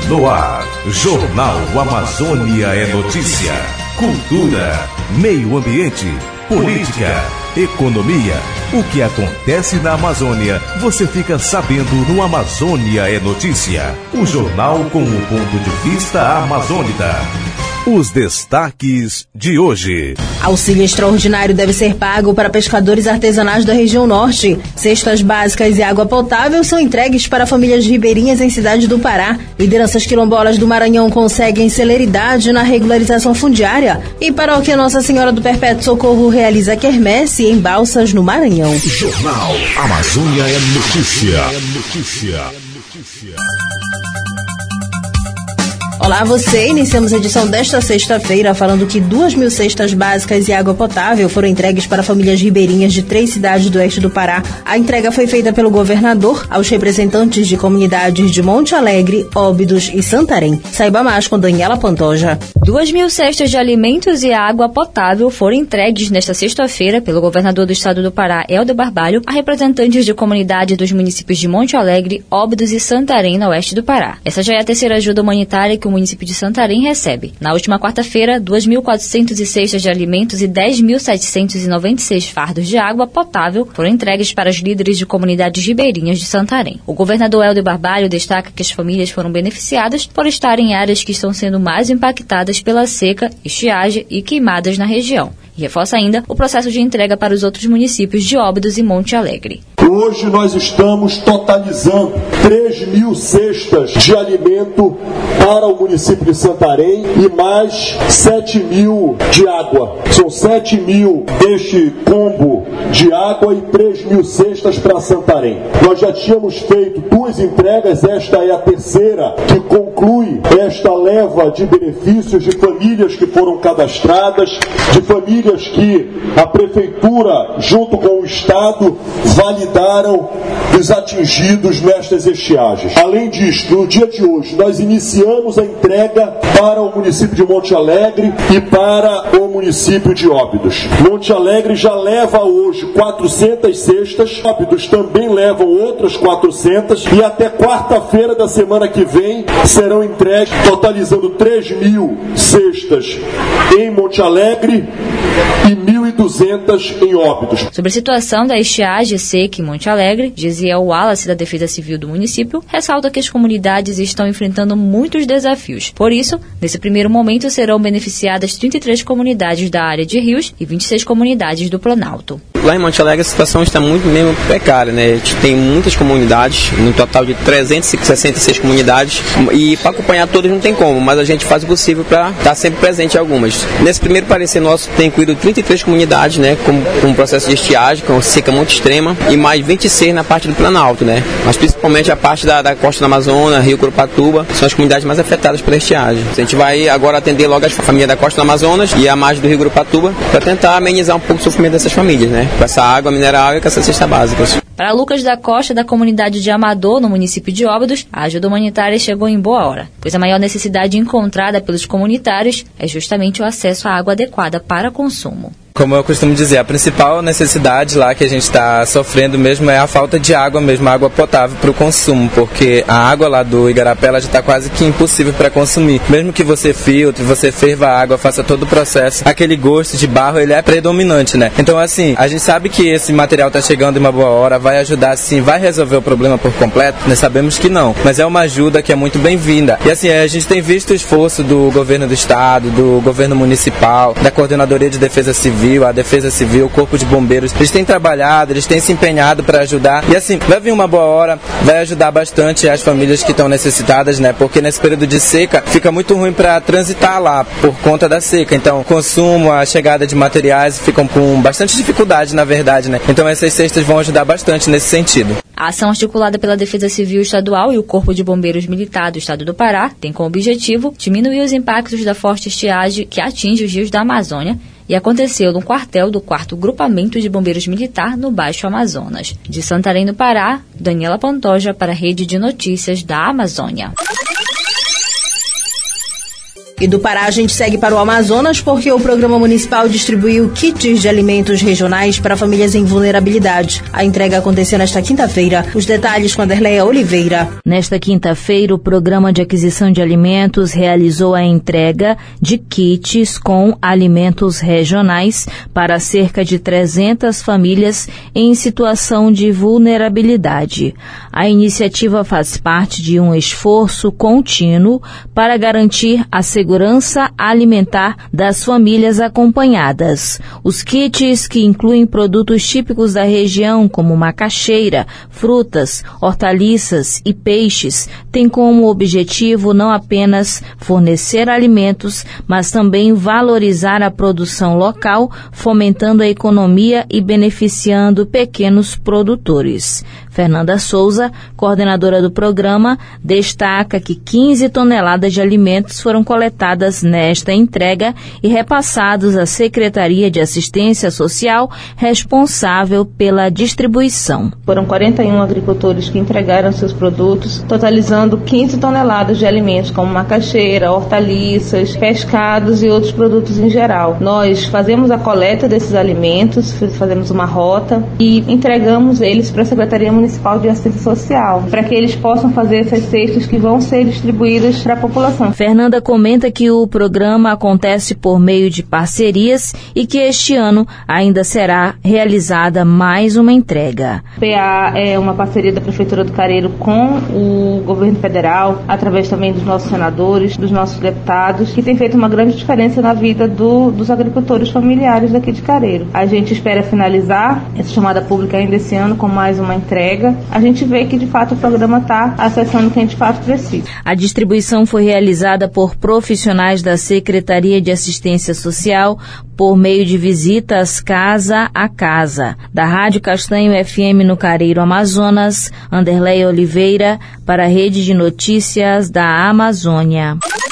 No ar, Jornal Amazônia é notícia. Cultura, meio ambiente, política, economia. O que acontece na Amazônia, você fica sabendo no Amazônia é Notícia. O jornal com o ponto de vista amazônida. Os destaques de hoje. Auxílio extraordinário deve ser pago para pescadores artesanais da região norte. Cestas básicas e água potável são entregues para famílias ribeirinhas em cidade do Pará. Lideranças quilombolas do Maranhão conseguem celeridade na regularização fundiária. E paróquia Nossa Senhora do Perpétuo Socorro realiza quermesse em Balsas, no Maranhão. Jornal Amazônia é notícia. Olá você, iniciamos a edição desta sexta-feira falando que 2.000 cestas básicas e água potável foram entregues para famílias ribeirinhas de 3 cidades do oeste do Pará. A entrega foi feita pelo governador aos representantes de comunidades de Monte Alegre, Óbidos e Santarém. Saiba mais com Daniela Pantoja. 2.000 cestas de alimentos e água potável foram entregues nesta sexta-feira pelo governador do estado do Pará, Helder Barbalho, a representantes de comunidade dos municípios de Monte Alegre, Óbidos e Santarém, no oeste do Pará. Essa já é a terceira ajuda humanitária que o município de Santarém recebe. Na última quarta-feira, 2.400 cestas de alimentos e 10.796 fardos de água potável foram entregues para os líderes de comunidades ribeirinhas de Santarém. O governador Helder Barbalho destaca que as famílias foram beneficiadas por estarem em áreas que estão sendo mais impactadas pela seca, estiagem e queimadas na região. E reforça ainda o processo de entrega para os outros municípios de Óbidos e Monte Alegre. Hoje nós estamos totalizando 3.000 cestas de alimento para o município de Santarém e mais 7.000 de água. São 7.000 deste combo de água e 3.000 cestas para Santarém. Nós já tínhamos feito 2 entregas, esta é a terceira que conclui esta leva de benefícios de famílias que foram cadastradas, de famílias que a Prefeitura, junto com o Estado, validaram os atingidos nestas estiagens. Além disso, no dia de hoje, nós iniciamos a entrega para o município de Monte Alegre e para o município de Óbidos. Monte Alegre já leva hoje 400 cestas, Óbidos também levam outras 400 e até quarta-feira da semana que vem serão entregues, totalizando 3.000 cestas em Monte Alegre e 1.200 em Óbidos. Sobre a situação da estiagem seca em Monte Alegre, Gesiel Wallace, da Defesa Civil do município, ressalta que as comunidades estão enfrentando muitos desafios. Por isso, nesse primeiro momento, serão beneficiadas 33 comunidades da área de Rios e 26 comunidades do Planalto. Lá em Monte Alegre a situação está muito mesmo precária, né? A gente tem muitas comunidades, no total de 366 comunidades, e para acompanhar todas não tem como, mas a gente faz o possível para estar sempre presente em algumas. Nesse primeiro parecer nosso, tem incluído 33 comunidades, né? Com um processo de estiagem, com seca muito extrema, e mais 26 na parte do Planalto, né? Mas principalmente a parte da costa do Amazonas, Rio Curupaatuba, são as comunidades mais afetadas pela estiagem. A gente vai agora atender logo as famílias da costa do Amazonas e a margem do Rio Curupaatuba para tentar amenizar um pouco o sofrimento dessas famílias, né? Com essa água mineral e com essa cesta básica. Para Lucas da Costa, da comunidade de Amador, no município de Óbidos, a ajuda humanitária chegou em boa hora, pois a maior necessidade encontrada pelos comunitários é justamente o acesso à água adequada para consumo. Como eu costumo dizer, a principal necessidade lá que a gente está sofrendo mesmo é a falta de água mesmo, água potável para o consumo, porque a água lá do Igarapé ela já está quase que impossível para consumir. Mesmo que você filtre, você ferva a água, faça todo o processo, aquele gosto de barro ele é predominante, né? Então assim, a gente sabe que esse material está chegando em uma boa hora, vai ajudar sim, vai resolver o problema por completo? Nós sabemos que não, mas é uma ajuda que é muito bem-vinda. E assim, a gente tem visto o esforço do governo do estado, do governo municipal, da Coordenadoria de Defesa Civil, a Defesa Civil, o Corpo de Bombeiros, eles têm trabalhado, eles têm se empenhado para ajudar e assim, vai vir uma boa hora, vai ajudar bastante as famílias que estão necessitadas, né, porque nesse período de seca fica muito ruim para transitar lá por conta da seca, então o consumo, a chegada de materiais ficam com bastante dificuldade na verdade, né, então essas cestas vão ajudar bastante nesse sentido. A ação articulada pela Defesa Civil Estadual e o Corpo de Bombeiros Militar do Estado do Pará tem como objetivo diminuir os impactos da forte estiagem que atinge os rios da Amazônia e aconteceu no quartel do 4º Grupamento de Bombeiros Militar no Baixo Amazonas. De Santarém, no Pará, Daniela Pantoja para a Rede de Notícias da Amazônia. E do Pará a gente segue para o Amazonas porque o Programa Municipal distribuiu kits de alimentos regionais para famílias em vulnerabilidade. A entrega aconteceu nesta quinta-feira. Os detalhes com a Derleia Oliveira. Nesta quinta-feira, o Programa de Aquisição de Alimentos realizou a entrega de kits com alimentos regionais para cerca de 300 famílias em situação de vulnerabilidade. A iniciativa faz parte de um esforço contínuo para garantir a segurança alimentar das famílias acompanhadas. Os kits, que incluem produtos típicos da região, como macaxeira, frutas, hortaliças e peixes, têm como objetivo não apenas fornecer alimentos, mas também valorizar a produção local, fomentando a economia e beneficiando pequenos produtores. Fernanda Souza, coordenadora do programa, destaca que 15 toneladas de alimentos foram coletadas nesta entrega e repassados à Secretaria de Assistência Social, responsável pela distribuição. Foram 41 agricultores que entregaram seus produtos, totalizando 15 toneladas de alimentos como macaxeira, hortaliças, pescados e outros produtos em geral. Nós fazemos a coleta desses alimentos, fazemos uma rota e entregamos eles para a Secretaria Municipal de Assistência Social, para que eles possam fazer essas cestas que vão ser distribuídas para a população. Fernanda comenta que o programa acontece por meio de parcerias e que este ano ainda será realizada mais uma entrega. O PA é uma parceria da Prefeitura do Careiro com o governo federal, através também dos nossos senadores, dos nossos deputados, que tem feito uma grande diferença na vida dos agricultores familiares daqui de Careiro. A gente espera finalizar essa chamada pública ainda esse ano com mais uma entrega. A gente vê que, de fato, o programa está acessando quem, de fato, precisa. A distribuição foi realizada por profissionais da Secretaria de Assistência Social por meio de visitas casa a casa. Da Rádio Castanho FM no Careiro, Amazonas, Anderleia Oliveira, para a Rede de Notícias da Amazônia.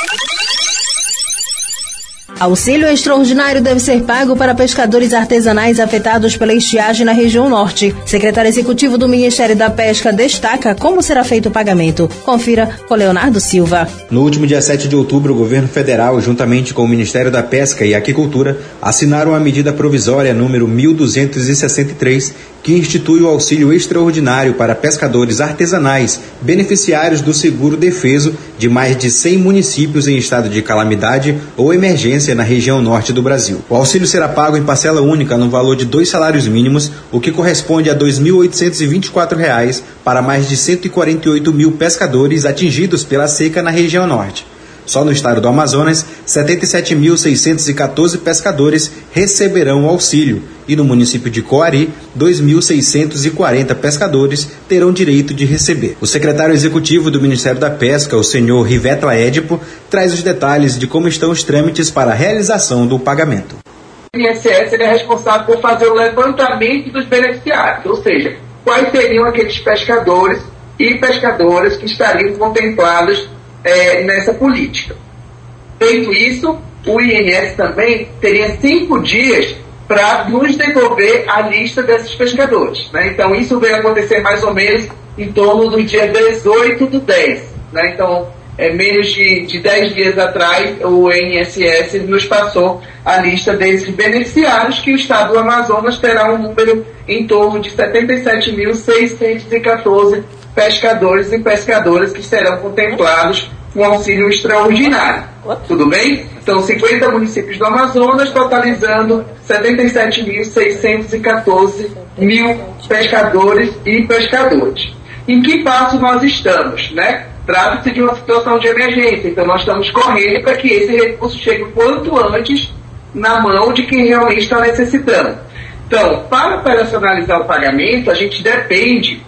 Auxílio extraordinário deve ser pago para pescadores artesanais afetados pela estiagem na região norte. Secretário Executivo do Ministério da Pesca destaca como será feito o pagamento. Confira com Leonardo Silva. No último dia 7 de outubro, o governo federal, juntamente com o Ministério da Pesca e Aquicultura, assinaram a medida provisória número 1263, que institui o auxílio extraordinário para pescadores artesanais, beneficiários do seguro defeso de mais de 100 municípios em estado de calamidade ou emergência na região norte do Brasil. O auxílio será pago em parcela única no valor de 2 salários mínimos, o que corresponde a R$ 2.824 para mais de 148 mil pescadores atingidos pela seca na região norte. Só no estado do Amazonas, 77.614 pescadores receberão o auxílio e no município de Coari, 2.640 pescadores terão direito de receber. O secretário executivo do Ministério da Pesca, o senhor Rivetla Edipo, traz os detalhes de como estão os trâmites para a realização do pagamento. O INSS é responsável por fazer o levantamento dos beneficiários, ou seja, quais seriam aqueles pescadores e pescadoras que estariam contemplados nessa política. Feito isso, o INSS também teria 5 dias para nos devolver a lista desses pescadores. Né? Então, isso veio acontecer mais ou menos em torno do dia 18 do 10. Né? Então, menos de 10 dias atrás, o INSS nos passou a lista desses beneficiários, que o estado do Amazonas terá um número em torno de 77.614 pescadores e pescadoras que serão contemplados com auxílio extraordinário. Tudo bem? Então, 50 municípios do Amazonas, totalizando 77.614 mil pescadores e pescadoras. Em que passo nós estamos, né? Trata-se de uma situação de emergência, então nós estamos correndo para que esse recurso chegue o quanto antes na mão de quem realmente está necessitando. Então, para operacionalizar o pagamento, a gente depende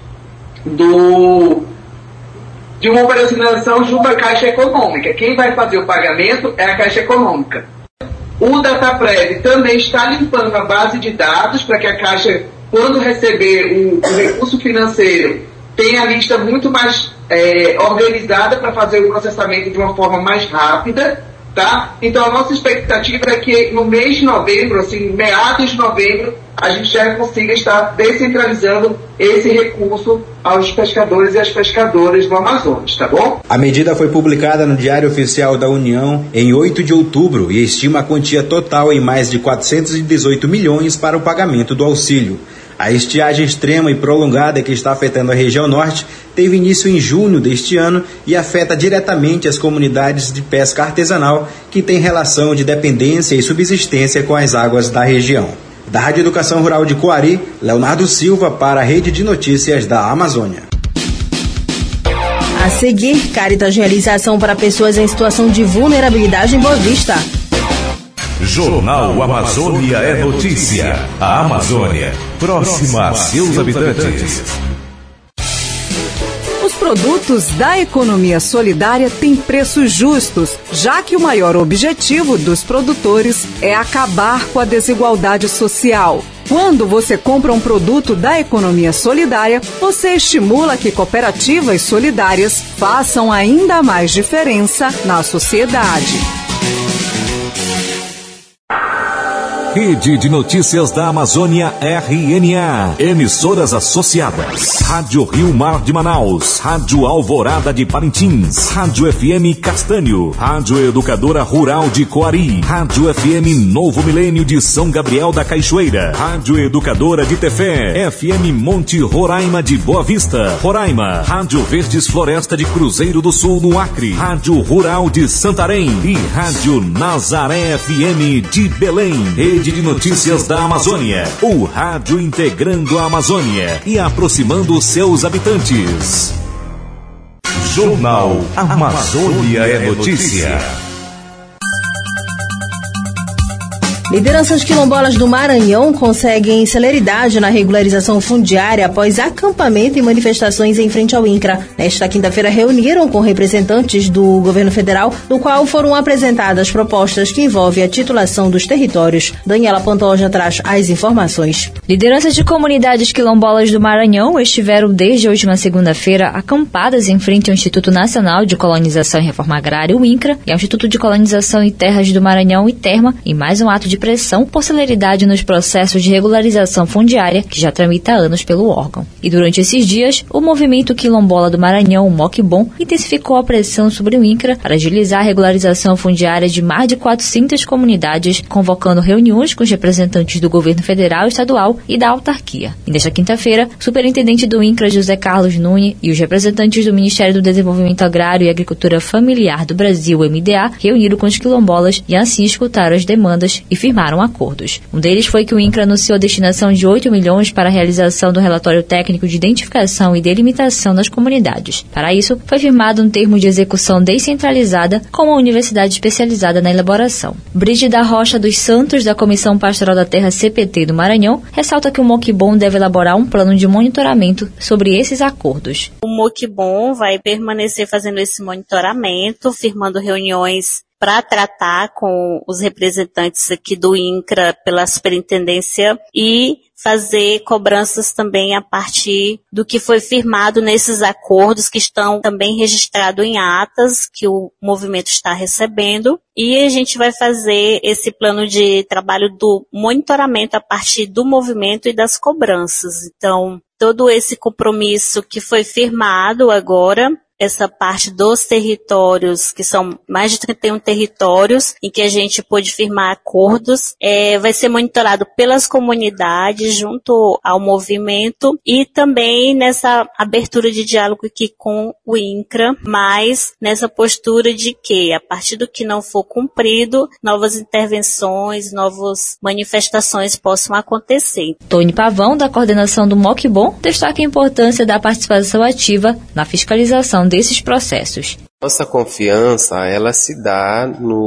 de uma operacionalização junto à Caixa Econômica. Quem vai fazer o pagamento é a Caixa Econômica. O Dataprev também está limpando a base de dados para que a Caixa, quando receber o recurso financeiro, tenha a lista muito mais organizada para fazer o processamento de uma forma mais rápida. Tá? Então, a nossa expectativa é que no mês de novembro, assim, meados de novembro, a gente já consiga estar descentralizando esse recurso aos pescadores e às pescadoras do Amazonas, tá bom? A medida foi publicada no Diário Oficial da União em 8 de outubro e estima a quantia total em mais de 418 milhões para o pagamento do auxílio. A estiagem extrema e prolongada que está afetando a região norte teve início em junho deste ano e afeta diretamente as comunidades de pesca artesanal que têm relação de dependência e subsistência com as águas da região. Da Rádio Educação Rural de Coari, Leonardo Silva para a Rede de Notícias da Amazônia. A seguir, Caritas realiza ação para pessoas em situação de vulnerabilidade em Boa Vista. Jornal Amazônia é notícia. A Amazônia, próxima a seus habitantes. Os produtos da economia solidária têm preços justos, já que o maior objetivo dos produtores é acabar com a desigualdade social. Quando você compra um produto da economia solidária, você estimula que cooperativas solidárias façam ainda mais diferença na sociedade. Rede de Notícias da Amazônia, RNA. Emissoras associadas. Rádio Rio Mar de Manaus. Rádio Alvorada de Parintins. Rádio FM Castanho. Rádio Educadora Rural de Coari. Rádio FM Novo Milênio de São Gabriel da Cachoeira. Rádio Educadora de Tefé. FM Monte Roraima de Boa Vista, Roraima. Rádio Verdes Floresta de Cruzeiro do Sul, no Acre. Rádio Rural de Santarém. E Rádio Nazaré FM de Belém. Rede de Notícias da Amazônia, o rádio integrando a Amazônia e aproximando seus habitantes. Jornal Amazônia é notícia. Lideranças quilombolas do Maranhão conseguem celeridade na regularização fundiária após acampamento e manifestações em frente ao INCRA. Nesta quinta-feira, reuniram com representantes do governo federal, no qual foram apresentadas propostas que envolvem a titulação dos territórios. Daniela Pantoja traz as informações. Lideranças de comunidades quilombolas do Maranhão estiveram desde a última segunda-feira acampadas em frente ao Instituto Nacional de Colonização e Reforma Agrária, o INCRA, e ao Instituto de Colonização e Terras do Maranhão, ITERMA, em mais um ato de pressão por celeridade nos processos de regularização fundiária que já tramita há anos pelo órgão. E durante esses dias, o movimento quilombola do Maranhão, o MOQBOM, intensificou a pressão sobre o INCRA para agilizar a regularização fundiária de mais de 400 comunidades, convocando reuniões com os representantes do governo federal e estadual e da autarquia. E nesta quinta-feira, o superintendente do INCRA, José Carlos Nunes, e os representantes do Ministério do Desenvolvimento Agrário e Agricultura Familiar do Brasil, MDA, reuniram com os quilombolas e assim escutaram as demandas e firmaram acordos. Um deles foi que o INCRA anunciou a destinação de 8 milhões para a realização do relatório técnico de identificação e delimitação das comunidades. Para isso, foi firmado um termo de execução descentralizada com uma universidade especializada na elaboração. Brígida Rocha dos Santos, da Comissão Pastoral da Terra CPT do Maranhão, ressalta que o MOQBOM deve elaborar um plano de monitoramento sobre esses acordos. O MOQBOM vai permanecer fazendo esse monitoramento, firmando reuniões para tratar com os representantes aqui do INCRA pela superintendência e fazer cobranças também a partir do que foi firmado nesses acordos que estão também registrados em atas que o movimento está recebendo. E a gente vai fazer esse plano de trabalho do monitoramento a partir do movimento e das cobranças. Então, todo esse compromisso que foi firmado agora, essa parte dos territórios, que são mais de 31 territórios, em que a gente pôde firmar acordos, vai ser monitorado pelas comunidades junto ao movimento e também nessa abertura de diálogo aqui com o INCRA, mas nessa postura de que, a partir do que não for cumprido, novas intervenções, novas manifestações possam acontecer. Tony Pavão, da coordenação do MOQBOM, destaca a importância da participação ativa na fiscalização desses processos. Nossa confiança, ela se dá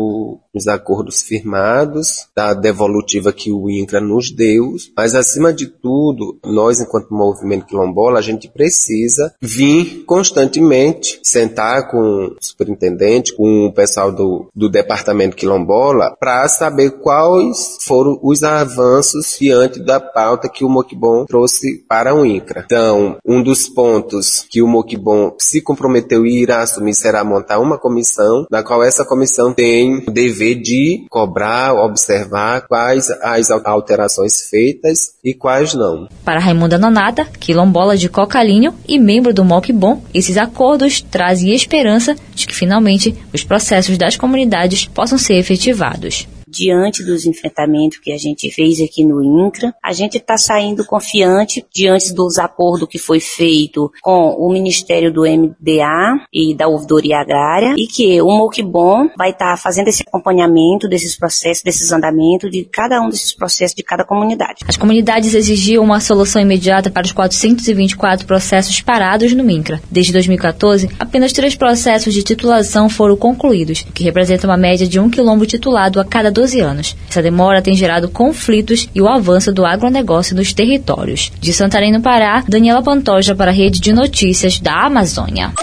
nos acordos firmados, da devolutiva que o INCRA nos deu, mas acima de tudo, nós enquanto movimento quilombola, a gente precisa vir constantemente, sentar com o superintendente, com o pessoal do departamento quilombola, para saber quais foram os avanços diante da pauta que o MOQBOM trouxe para o INCRA. Então, um dos pontos que o MOQBOM se comprometeu e irá assumir será montar uma comissão, na qual essa comissão tem o dever dever de cobrar, observar quais as alterações feitas e quais não. Para Raimunda Nonata, quilombola de Cocalinho e membro do MOCBOM, esses acordos trazem esperança de que finalmente os processos das comunidades possam ser efetivados. Diante dos enfrentamentos que a gente fez aqui no INCRA, a gente está saindo confiante diante dos acordos que foi feito com o Ministério do MDA e da Ouvidoria Agrária, e que o MOCBOM vai estar fazendo esse acompanhamento desses processos, desses andamentos, de cada um desses processos de cada comunidade. As comunidades exigiam uma solução imediata para os 424 processos parados no INCRA. Desde 2014, apenas 3 processos de titulação foram concluídos, o que representa uma média de 1 quilombo titulado a cada 12 anos. Essa demora tem gerado conflitos e o avanço do agronegócio nos territórios. De Santarém, no Pará, Daniela Pantoja para a Rede de Notícias da Amazônia.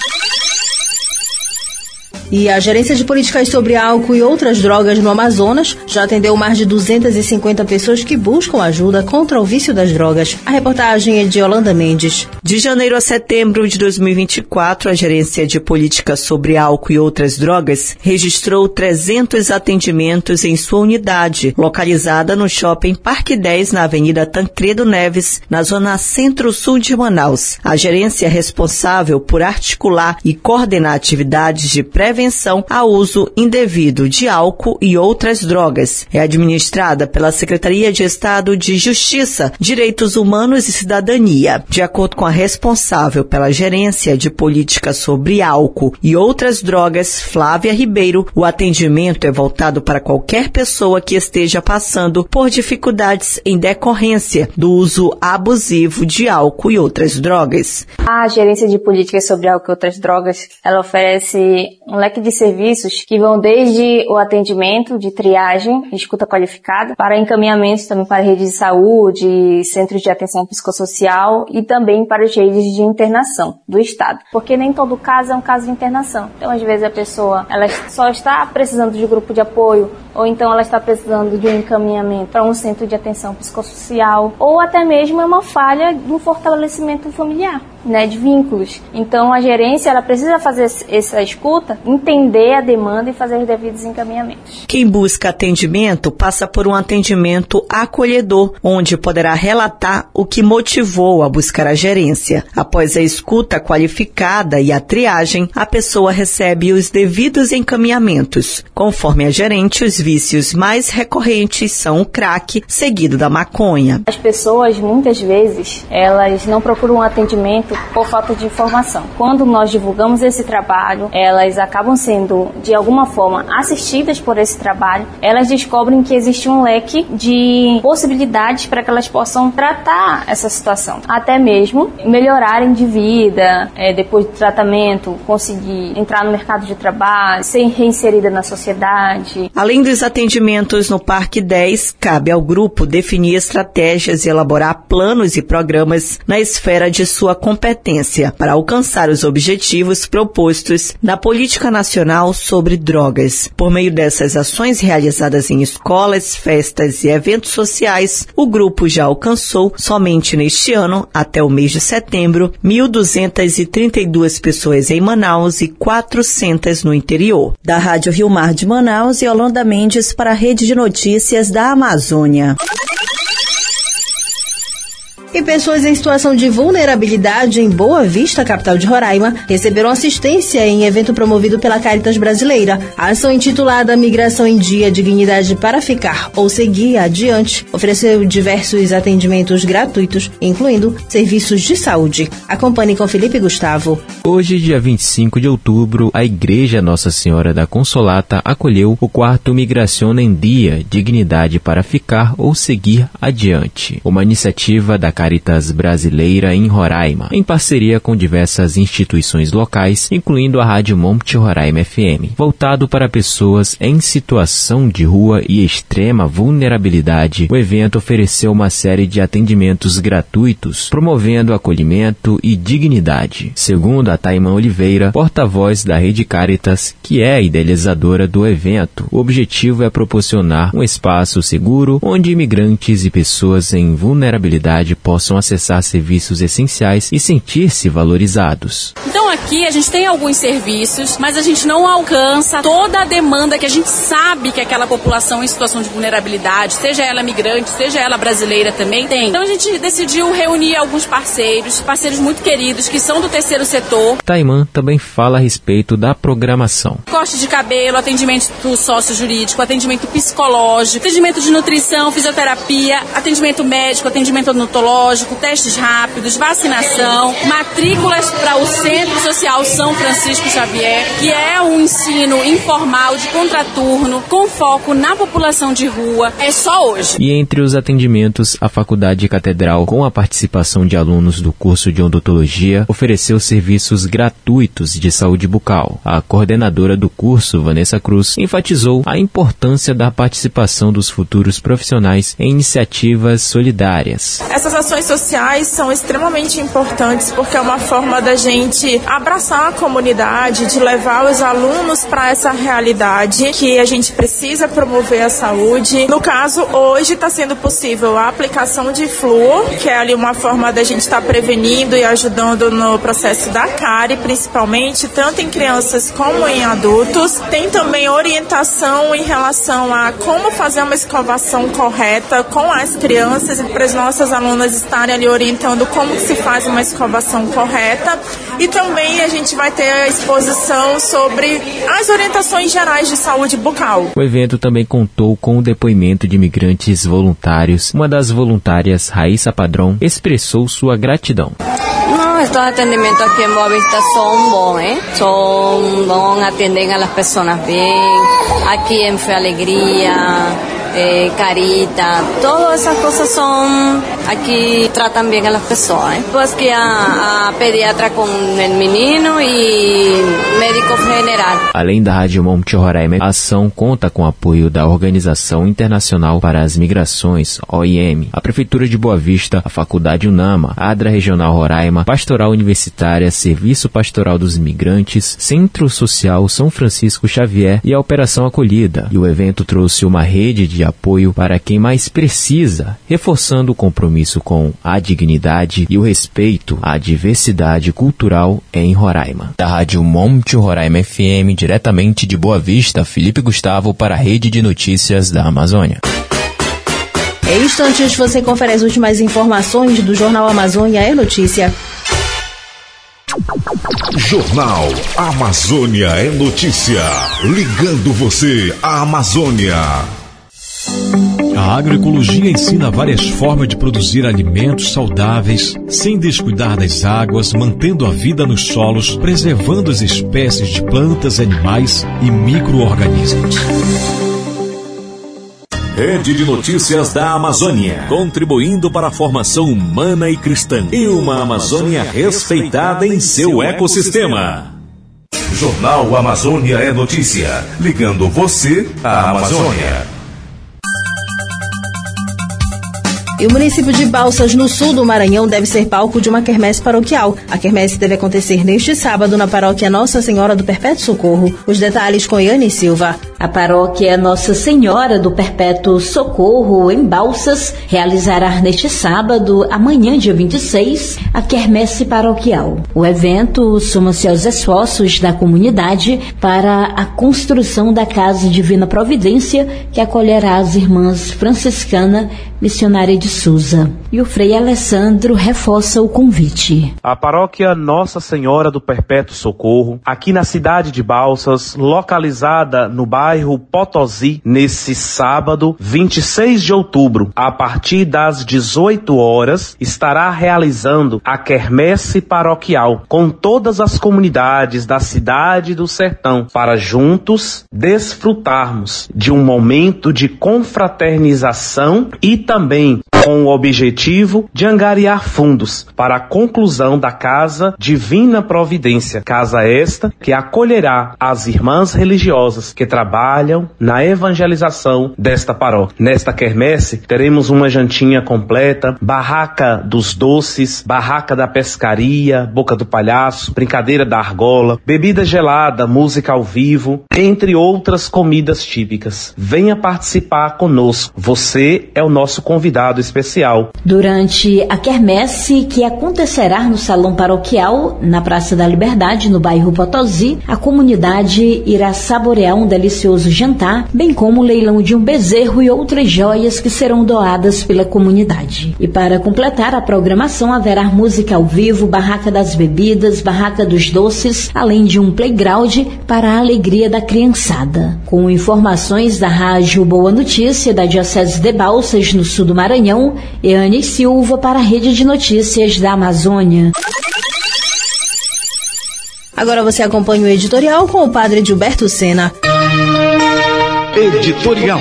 E a Gerência de Políticas sobre Álcool e Outras Drogas no Amazonas já atendeu mais de 250 pessoas que buscam ajuda contra o vício das drogas. A reportagem é de Yolanda Mendes. De janeiro a setembro de 2024, a Gerência de Políticas sobre Álcool e Outras Drogas registrou 300 atendimentos em sua unidade, localizada no Shopping Parque 10, na Avenida Tancredo Neves, na zona centro-sul de Manaus. A gerência é responsável por articular e coordenar atividades de prevenção ao uso indevido de álcool e outras drogas. É administrada pela Secretaria de Estado de Justiça, Direitos Humanos e Cidadania. De acordo com a responsável pela Gerência de Políticas sobre Álcool e Outras Drogas, Flávia Ribeiro, o atendimento é voltado para qualquer pessoa que esteja passando por dificuldades em decorrência do uso abusivo de álcool e outras drogas. A Gerência de Políticas sobre Álcool e Outras Drogas, ela oferece um leque de serviços que vão desde o atendimento de triagem, escuta qualificada, para encaminhamentos também para redes de saúde, centros de atenção psicossocial e também para as redes de internação do Estado. Porque nem todo caso é um caso de internação. Então, às vezes, a pessoa ela só está precisando de grupo de apoio, ou então ela está precisando de um encaminhamento para um centro de atenção psicossocial, ou até mesmo é uma falha no fortalecimento familiar, de vínculos. Então, a gerência ela precisa fazer essa escuta, entender a demanda e fazer os devidos encaminhamentos. Quem busca atendimento passa por um atendimento acolhedor, onde poderá relatar o que motivou a buscar a gerência. Após a escuta qualificada e a triagem, a pessoa recebe os devidos encaminhamentos. Conforme a gerente, os vícios mais recorrentes são o crack, seguido da maconha. As pessoas, muitas vezes, elas não procuram um atendimento por falta de informação. Quando nós divulgamos esse trabalho, elas acabam sendo, de alguma forma, assistidas por esse trabalho. Elas descobrem que existe um leque de possibilidades para que elas possam tratar essa situação. Até mesmo melhorarem de vida, depois do tratamento, conseguir entrar no mercado de trabalho, ser reinserida na sociedade. Além dos atendimentos no Parque 10, cabe ao grupo definir estratégias e elaborar planos e programas na esfera de sua competência para alcançar os objetivos propostos na Política Nacional sobre Drogas. Por meio dessas ações realizadas em escolas, festas e eventos sociais, o grupo já alcançou, somente neste ano, até o mês de setembro, 1.232 pessoas em Manaus e 400 no interior. Da Rádio Rio Mar de Manaus, Yolanda Mendes para a Rede de Notícias da Amazônia. E pessoas em situação de vulnerabilidade em Boa Vista, capital de Roraima, receberam assistência em evento promovido pela Caritas Brasileira. A ação intitulada Migração em Dia, Dignidade para Ficar ou Seguir Adiante ofereceu diversos atendimentos gratuitos, incluindo serviços de saúde. Acompanhe com Felipe Gustavo. Hoje, dia 25 de outubro, a Igreja Nossa Senhora da Consolata acolheu o 4º Migração em Dia, Dignidade para Ficar ou Seguir Adiante, uma iniciativa da Caritas Brasileira em Roraima, em parceria com diversas instituições locais, incluindo a Rádio Monte Roraima FM, voltado para pessoas em situação de rua e extrema vulnerabilidade. O evento ofereceu uma série de atendimentos gratuitos, promovendo acolhimento e dignidade. Segundo a Taimã Oliveira, porta-voz da Rede Caritas, que é a idealizadora do evento, o objetivo é proporcionar um espaço seguro onde imigrantes e pessoas em vulnerabilidade possam acessar serviços essenciais e sentir-se valorizados. Então aqui a gente tem alguns serviços, mas a gente não alcança toda a demanda que a gente sabe que aquela população em situação de vulnerabilidade, seja ela migrante, seja ela brasileira também, tem. Então a gente decidiu reunir alguns parceiros muito queridos que são do terceiro setor. Taimã também fala a respeito da programação. Corte de cabelo, atendimento sócio-jurídico, atendimento psicológico, atendimento de nutrição, fisioterapia, atendimento médico, atendimento odontológico, testes rápidos, vacinação, matrículas para o Centro Social São Francisco Xavier, que é um ensino informal de contraturno com foco na população de rua. É só hoje. E entre os atendimentos, a Faculdade Catedral, com a participação de alunos do curso de odontologia, ofereceu serviços gratuitos de saúde bucal. A coordenadora do curso, Vanessa Cruz, enfatizou a importância da participação dos futuros profissionais em iniciativas solidárias. Essas ações sociais são extremamente importantes porque é uma forma da gente abraçar a comunidade, de levar os alunos para essa realidade que a gente precisa promover a saúde. No caso, hoje está sendo possível a aplicação de flúor, que é ali uma forma da gente estar prevenindo e ajudando no processo da cárie, principalmente, tanto em crianças como em adultos. Tem também orientação em relação a como fazer uma escovação correta com as crianças e para as nossas alunas estarem ali orientando como que se faz uma escovação correta. E também a gente vai ter a exposição sobre as orientações gerais de saúde bucal. O evento também contou com o depoimento de imigrantes voluntários. Uma das voluntárias, Raíssa Padrão, expressou sua gratidão. Estos atendimentos aquí en Boa Vista son bons, son bons, atenden a las personas bien. Aquí en Fe Alegría, Carita, todas esas cosas son, aquí tratan bien a las personas. Pues que a pediatra com o menino e médico general. Além da Rádio Monte Roraima, a ação conta com o apoio da Organização Internacional para as Migrações, OIM, a Prefeitura de Boa Vista, a Faculdade UNAMA, a ADRA Regional Roraima, Pastoral Universitária, Serviço Pastoral dos Imigrantes, Centro Social São Francisco Xavier e a Operação Acolhida. E o evento trouxe uma rede de apoio para quem mais precisa, reforçando o compromisso com a dignidade e o respeito à diversidade cultural em Roraima. Da Rádio Monte Roraima FM, diretamente de Boa Vista, Felipe Gustavo para a Rede de Notícias da Amazônia. Em instantes você confere as últimas informações do Jornal Amazônia é Notícia. Jornal Amazônia é Notícia. Ligando você à Amazônia. A agroecologia ensina várias formas de produzir alimentos saudáveis, sem descuidar das águas, mantendo a vida nos solos, preservando as espécies de plantas, animais e micro-organismos. Rede de Notícias da Amazônia, contribuindo para a formação humana e cristã e uma Amazônia respeitada em seu ecossistema. Jornal Amazônia é Notícia, ligando você à Amazônia. E o município de Balsas, no sul do Maranhão, deve ser palco de uma quermesse paroquial. A quermesse deve acontecer neste sábado na paróquia Nossa Senhora do Perpétuo Socorro. Os detalhes com Yane Silva. A paróquia Nossa Senhora do Perpétuo Socorro, em Balsas, realizará neste sábado, amanhã, dia 26, a quermesse paroquial. O evento soma-se aos esforços da comunidade para a construção da Casa Divina Providência, que acolherá as irmãs franciscana missionária de Souza. E o Frei Alessandro reforça o convite. A paróquia Nossa Senhora do Perpétuo Socorro, aqui na cidade de Balsas, localizada no bairro Potosí, nesse sábado, 26 de outubro, a partir das 18 horas, estará realizando a quermesse paroquial com todas as comunidades da cidade e do sertão, para juntos desfrutarmos de um momento de confraternização e também com o objetivo de angariar fundos para a conclusão da Casa Divina Providência. Casa esta que acolherá as irmãs religiosas que trabalham na evangelização desta paróquia. Nesta quermesse teremos uma jantinha completa, barraca dos doces, barraca da pescaria, boca do palhaço, brincadeira da argola, bebida gelada, música ao vivo, entre outras comidas típicas. Venha participar conosco. Você é o nosso convidado especial. especial. Durante a quermesse, que acontecerá no Salão Paroquial, na Praça da Liberdade, no bairro Potosí, a comunidade irá saborear um delicioso jantar, bem como o leilão de um bezerro e outras joias que serão doadas pela comunidade. E para completar a programação, haverá música ao vivo, barraca das bebidas, barraca dos doces, além de um playground para a alegria da criançada. Com informações da Rádio Boa Notícia da Diocese de Balsas, no sul do Maranhão, Eane Silva para a Rede de Notícias da Amazônia. Agora você acompanha o editorial com o padre Gilberto Sena. Editorial.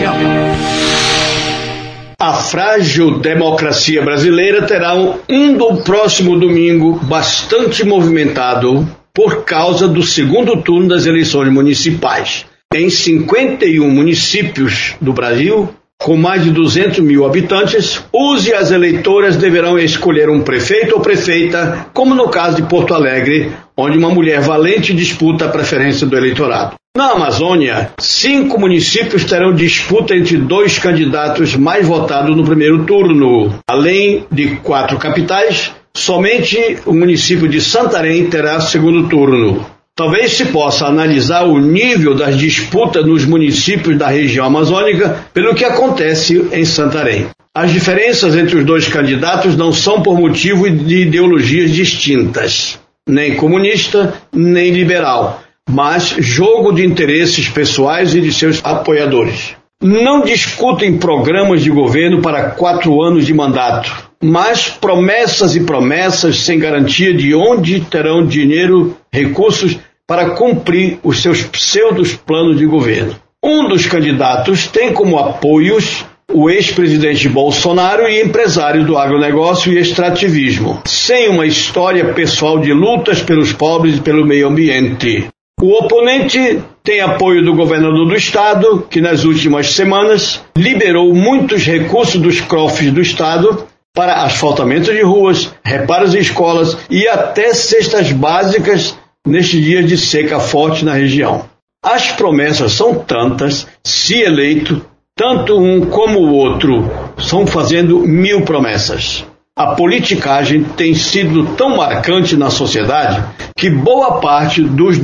A frágil democracia brasileira terá um próximo domingo bastante movimentado por causa do segundo turno das eleições municipais. Em 51 municípios do Brasil, com mais de 200 mil habitantes, os e as eleitoras deverão escolher um prefeito ou prefeita, como no caso de Porto Alegre, onde uma mulher valente disputa a preferência do eleitorado. Na Amazônia, 5 municípios terão disputa entre 2 candidatos mais votados no primeiro turno. Além de 4 capitais, somente o município de Santarém terá segundo turno. Talvez se possa analisar o nível das disputas nos municípios da região amazônica pelo que acontece em Santarém. As diferenças entre os 2 candidatos não são por motivo de ideologias distintas, nem comunista, nem liberal, mas jogo de interesses pessoais e de seus apoiadores. Não discutem programas de governo para 4 anos de mandato, mas promessas e promessas sem garantia de onde terão dinheiro, recursos para cumprir os seus pseudos planos de governo. Um dos candidatos tem como apoios o ex-presidente Bolsonaro e empresário do agronegócio e extrativismo, sem uma história pessoal de lutas pelos pobres e pelo meio ambiente. O oponente tem apoio do governador do estado, que nas últimas semanas liberou muitos recursos dos cofres do estado para asfaltamento de ruas, reparos em escolas e até cestas básicas nestes dias de seca forte na região. As promessas são tantas, se eleito, tanto um como o outro estão fazendo 1000 promessas. A politicagem tem sido tão marcante na sociedade que boa parte dos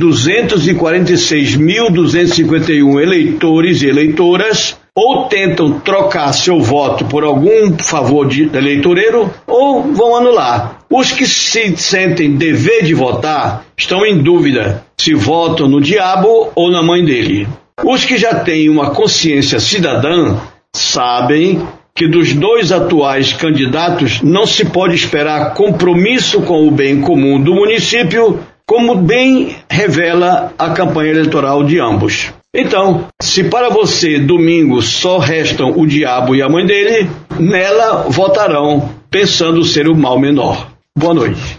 246.251 eleitores e eleitoras ou tentam trocar seu voto por algum favor de eleitoreiro ou vão anular. Os que se sentem dever de votar estão em dúvida se votam no diabo ou na mãe dele. Os que já têm uma consciência cidadã sabem que dos 2 atuais candidatos não se pode esperar compromisso com o bem comum do município, como bem revela a campanha eleitoral de ambos. Então, se para você domingo só restam o diabo e a mãe dele, nela votarão pensando ser o mal menor. Boa noite.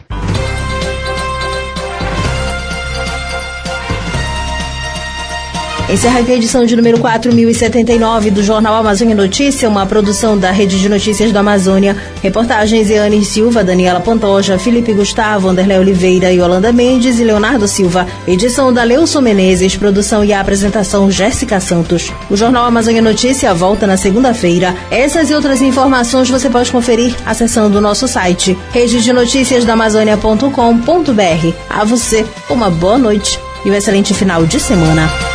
Encerra aqui a edição de número 4079 do Jornal Amazônia Notícia, uma produção da Rede de Notícias da Amazônia. Reportagens: Eane Silva, Daniela Pantoja, Felipe Gustavo, Anderlé Oliveira, Yolanda Mendes e Leonardo Silva. Edição da Leuson Menezes, produção e apresentação Jéssica Santos. O Jornal Amazônia Notícia volta na segunda-feira. Essas e outras informações você pode conferir acessando o nosso site redenoticiasdaamazônia.com.br. A você, uma boa noite e um excelente final de semana.